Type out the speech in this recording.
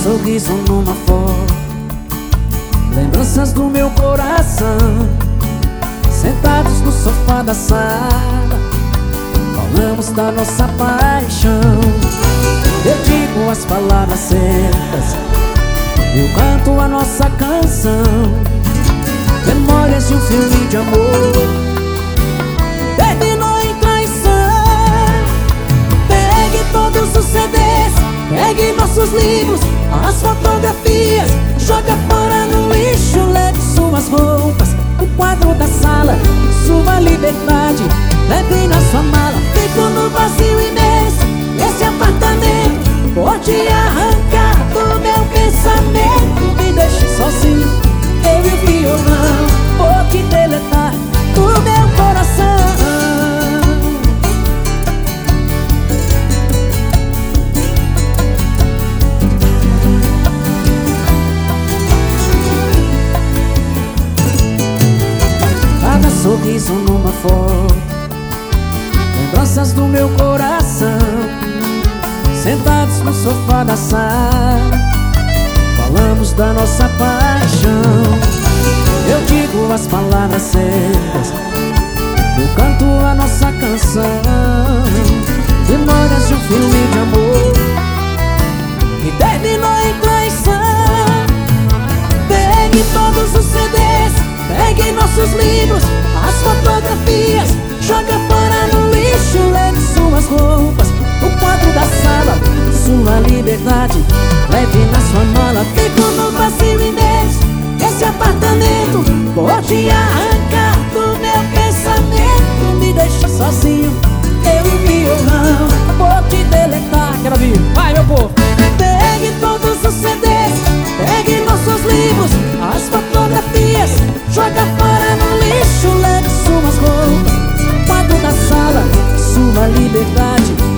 sorriso numa foto, lembranças do meu coração, sentados no sofá da sala, falamos da nossa paixão. Eu digo as palavras certas, eu canto a nossa canção, memórias de um filme de amor terminou em traição. Pegue todos os CDs, pegue nossos livros, as fotografias, joga fora no lixo. Leve suas roupas, o quadro da sala, sua liberdade, leve na sua mala. Fico no vazio imenso, esse apartamento pode arrancar do meu pensamento. Me deixe sozinho, eu e o violão, vou te deletar do meu coração. Cada sorriso numa foto, lembranças do meu coração, sentados no sofá da sala, falamos da nossa paixão. Eu digo as palavras certas, eu canto a nossa canção, memórias de um filme de amor que terminou em traição. Pegue todos os CDs, pegue nossos livros, as fotografias, joga fora no lixo. Leve suas roupas, o quadro da sala, sua liberdade, leve na sua mala. Fico no vazio imenso, esse apartamento pode arrancar do meu pensamento. Me deixa sozinho, eu e o violão, vou te deletar. Quero ouvir, vai meu povo. Pegue todos os CDs, pegue nossos livros, as fotografias, joga fora no lixo. Leve suas roupas, o quadro da sala, sua liberdade,